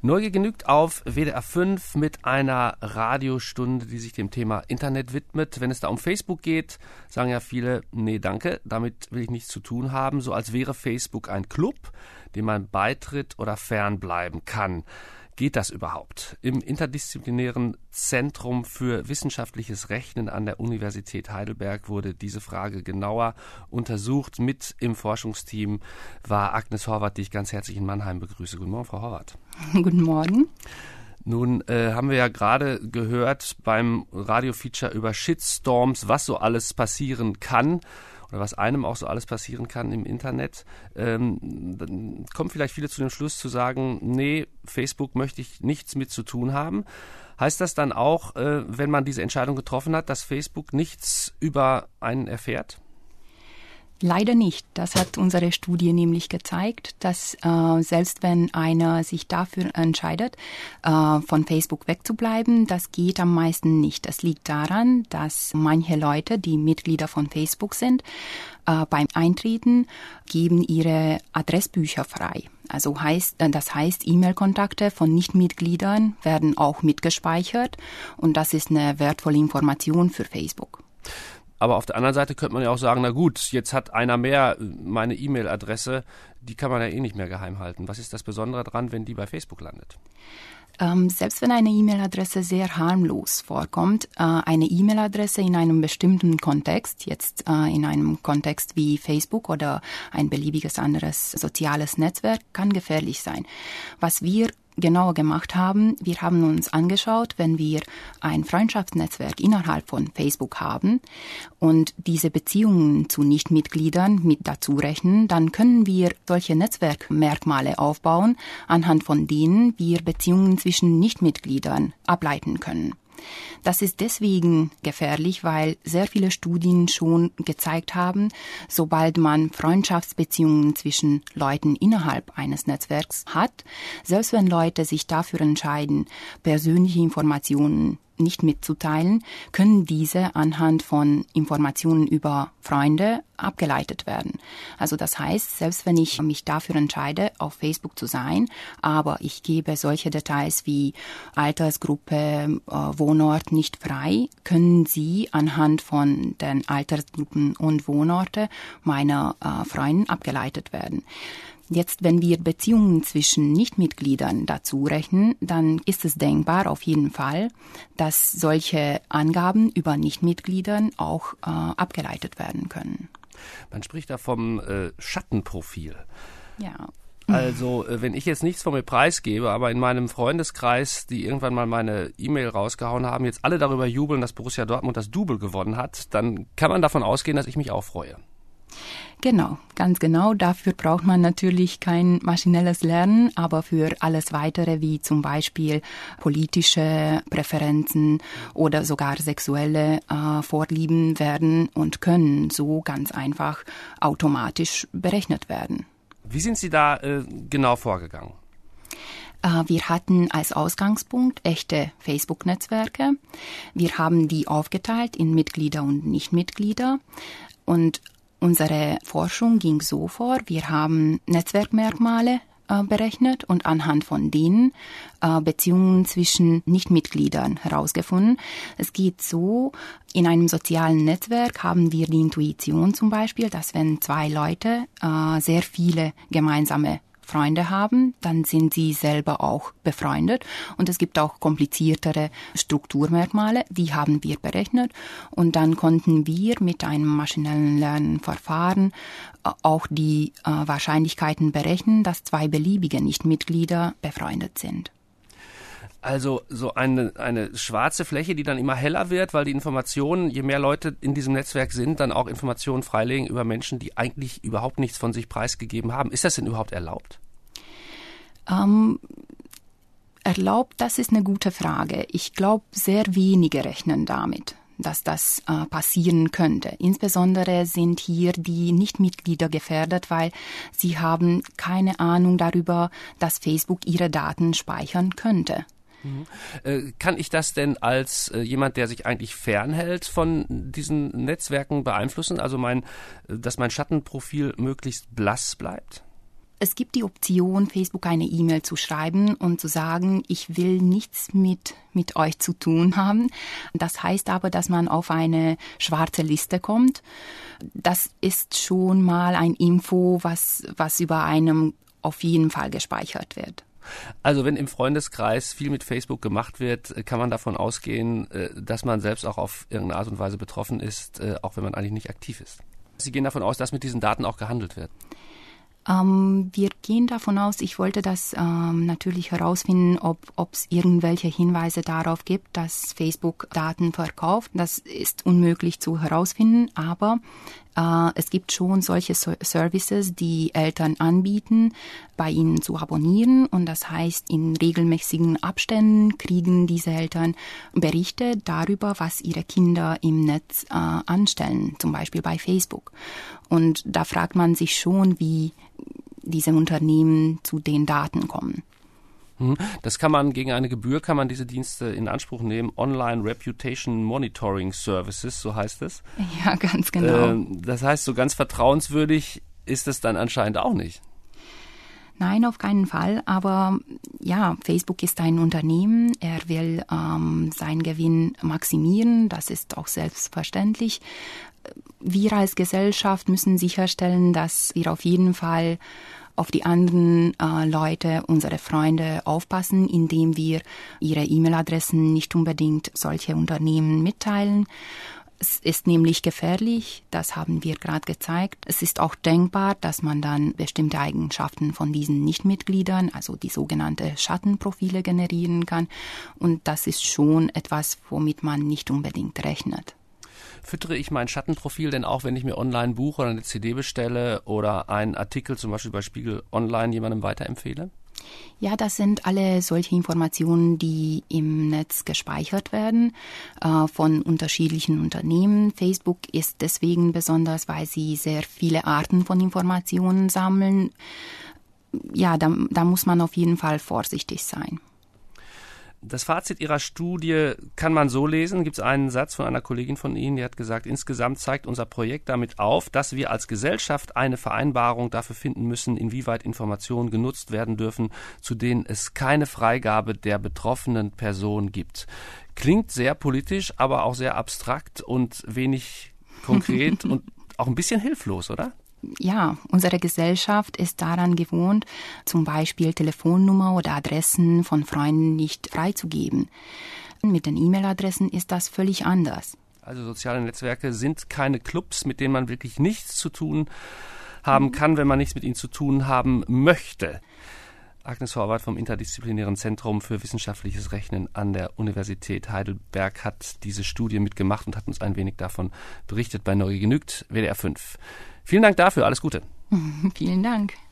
Neugier genügt auf WDR 5 mit einer Radiostunde, die sich dem Thema Internet widmet. Wenn es da um Facebook geht, sagen ja viele, nee, danke, damit will ich nichts zu tun haben, so als wäre Facebook ein Club, dem man beitritt oder fernbleiben kann. Geht das überhaupt? Im interdisziplinären Zentrum für wissenschaftliches Rechnen an der Universität Heidelberg wurde diese Frage genauer untersucht. Mit im Forschungsteam war Agnes Horvath, die ich ganz herzlich in Mannheim begrüße. Guten Morgen, Frau Horvath. Guten Morgen. Nun haben wir ja gerade gehört beim Radiofeature über Shitstorms, was so alles passieren kann. Oder was einem auch so alles passieren kann im Internet, dann kommen vielleicht viele zu dem Schluss zu sagen, nee, Facebook möchte ich nichts mit zu tun haben. Heißt das dann auch, wenn man diese Entscheidung getroffen hat, dass Facebook nichts über einen erfährt? Leider nicht. Das hat unsere Studie nämlich gezeigt, dass selbst wenn einer sich dafür entscheidet, von Facebook wegzubleiben, das geht am meisten nicht. Das liegt daran, dass manche Leute, die Mitglieder von Facebook sind, beim Eintreten geben ihre Adressbücher frei. Also das heißt, E-Mail-Kontakte von Nichtmitgliedern werden auch mitgespeichert und das ist eine wertvolle Information für Facebook. Aber auf der anderen Seite könnte man ja auch sagen, na gut, jetzt hat einer mehr meine E-Mail-Adresse, die kann man ja eh nicht mehr geheim halten. Was ist das Besondere daran, wenn die bei Facebook landet? Selbst wenn eine E-Mail-Adresse sehr harmlos vorkommt, eine E-Mail-Adresse in einem bestimmten Kontext, jetzt in einem Kontext wie Facebook oder ein beliebiges anderes soziales Netzwerk, kann gefährlich sein. Was wir genauer gemacht haben, wir haben uns angeschaut, wenn wir ein Freundschaftsnetzwerk innerhalb von Facebook haben und diese Beziehungen zu Nichtmitgliedern mit dazu rechnen, dann können wir solche Netzwerkmerkmale aufbauen, anhand von denen wir Beziehungen zwischen Nichtmitgliedern ableiten können. Das ist deswegen gefährlich, weil sehr viele Studien schon gezeigt haben, sobald man Freundschaftsbeziehungen zwischen Leuten innerhalb eines Netzwerks hat, selbst wenn Leute sich dafür entscheiden, persönliche Informationen nicht mitzuteilen, können diese anhand von Informationen über Freunde abgeleitet werden. Also das heißt, selbst wenn ich mich dafür entscheide, auf Facebook zu sein, aber ich gebe solche Details wie Altersgruppe, Wohnort nicht frei, können sie anhand von den Altersgruppen und Wohnorte meiner Freunde abgeleitet werden. Jetzt, wenn wir Beziehungen zwischen Nichtmitgliedern dazu rechnen, dann ist es denkbar auf jeden Fall, dass solche Angaben über Nichtmitgliedern auch abgeleitet werden können. Man spricht da vom Schattenprofil. Ja. Also, wenn ich jetzt nichts von mir preisgebe, aber in meinem Freundeskreis, die irgendwann mal meine E-Mail rausgehauen haben, jetzt alle darüber jubeln, dass Borussia Dortmund das Double gewonnen hat, dann kann man davon ausgehen, dass ich mich auch freue. Genau, ganz genau. Dafür braucht man natürlich kein maschinelles Lernen, aber für alles Weitere, wie zum Beispiel politische Präferenzen oder sogar sexuelle Vorlieben werden und können so ganz einfach automatisch berechnet werden. Wie sind Sie da genau vorgegangen? Wir hatten als Ausgangspunkt echte Facebook-Netzwerke. Wir haben die aufgeteilt in Mitglieder und Nichtmitglieder und unsere Forschung ging so vor, wir haben Netzwerkmerkmale berechnet und anhand von denen Beziehungen zwischen Nichtmitgliedern herausgefunden. Es geht so, in einem sozialen Netzwerk haben wir die Intuition zum Beispiel, dass wenn zwei Leute sehr viele gemeinsame Freunde haben, dann sind sie selber auch befreundet und es gibt auch kompliziertere Strukturmerkmale, die haben wir berechnet und dann konnten wir mit einem maschinellen Lernverfahren auch die Wahrscheinlichkeiten berechnen, dass zwei beliebige Nichtmitglieder befreundet sind. Also so eine schwarze Fläche, die dann immer heller wird, weil die Informationen, je mehr Leute in diesem Netzwerk sind, dann auch Informationen freilegen über Menschen, die eigentlich überhaupt nichts von sich preisgegeben haben. Ist das denn überhaupt erlaubt? Erlaubt, das ist eine gute Frage. Ich glaube, sehr wenige rechnen damit, dass das passieren könnte. Insbesondere sind hier die Nichtmitglieder gefährdet, weil sie haben keine Ahnung darüber, dass Facebook ihre Daten speichern könnte. Kann ich das denn als jemand, der sich eigentlich fernhält von diesen Netzwerken beeinflussen? Also dass mein Schattenprofil möglichst blass bleibt? Es gibt die Option, Facebook eine E-Mail zu schreiben und zu sagen, ich will nichts mit euch zu tun haben. Das heißt aber, dass man auf eine schwarze Liste kommt. Das ist schon mal ein Info, was über einem auf jeden Fall gespeichert wird. Also wenn im Freundeskreis viel mit Facebook gemacht wird, kann man davon ausgehen, dass man selbst auch auf irgendeine Art und Weise betroffen ist, auch wenn man eigentlich nicht aktiv ist. Sie gehen davon aus, dass mit diesen Daten auch gehandelt wird? Wir gehen davon aus, ich wollte das natürlich herausfinden, ob es irgendwelche Hinweise darauf gibt, dass Facebook Daten verkauft. Das ist unmöglich zu herausfinden, aber es gibt schon solche Services, die Eltern anbieten, bei ihnen zu abonnieren. Und das heißt, in regelmäßigen Abständen kriegen diese Eltern Berichte darüber, was ihre Kinder im Netz anstellen, zum Beispiel bei Facebook. Und da fragt man sich schon, wie diese Unternehmen zu den Daten kommen. Das kann man gegen eine Gebühr, kann man diese Dienste in Anspruch nehmen. Online Reputation Monitoring Services, so heißt es. Ja, ganz genau. Das heißt, so ganz vertrauenswürdig ist es dann anscheinend auch nicht. Nein, auf keinen Fall. Aber ja, Facebook ist ein Unternehmen. Er will seinen Gewinn maximieren. Das ist auch selbstverständlich. Wir als Gesellschaft müssen sicherstellen, dass wir auf jeden Fall auf die anderen Leute, unsere Freunde aufpassen, indem wir ihre E-Mail-Adressen nicht unbedingt solche Unternehmen mitteilen. Es ist nämlich gefährlich, das haben wir gerade gezeigt. Es ist auch denkbar, dass man dann bestimmte Eigenschaften von diesen Nichtmitgliedern, also die sogenannte Schattenprofile, generieren kann. Und das ist schon etwas, womit man nicht unbedingt rechnet. Füttere ich mein Schattenprofil denn auch, wenn ich mir online ein Buch oder eine CD bestelle oder einen Artikel zum Beispiel bei Spiegel Online jemandem weiterempfehle? Ja, das sind alle solche Informationen, die im Netz gespeichert werden von unterschiedlichen Unternehmen. Facebook ist deswegen besonders, weil sie sehr viele Arten von Informationen sammeln. Ja, da muss man auf jeden Fall vorsichtig sein. Das Fazit Ihrer Studie kann man so lesen, gibt es einen Satz von einer Kollegin von Ihnen, die hat gesagt, insgesamt zeigt unser Projekt damit auf, dass wir als Gesellschaft eine Vereinbarung dafür finden müssen, inwieweit Informationen genutzt werden dürfen, zu denen es keine Freigabe der betroffenen Person gibt. Klingt sehr politisch, aber auch sehr abstrakt und wenig konkret und auch ein bisschen hilflos, oder? Ja, unsere Gesellschaft ist daran gewohnt, zum Beispiel Telefonnummer oder Adressen von Freunden nicht freizugeben. Mit den E-Mail-Adressen ist das völlig anders. Also soziale Netzwerke sind keine Clubs, mit denen man wirklich nichts zu tun haben kann, wenn man nichts mit ihnen zu tun haben möchte. Agnes Horvath vom Interdisziplinären Zentrum für wissenschaftliches Rechnen an der Universität Heidelberg hat diese Studie mitgemacht und hat uns ein wenig davon berichtet bei Neue genügt, WDR 5. Vielen Dank dafür, alles Gute. Vielen Dank.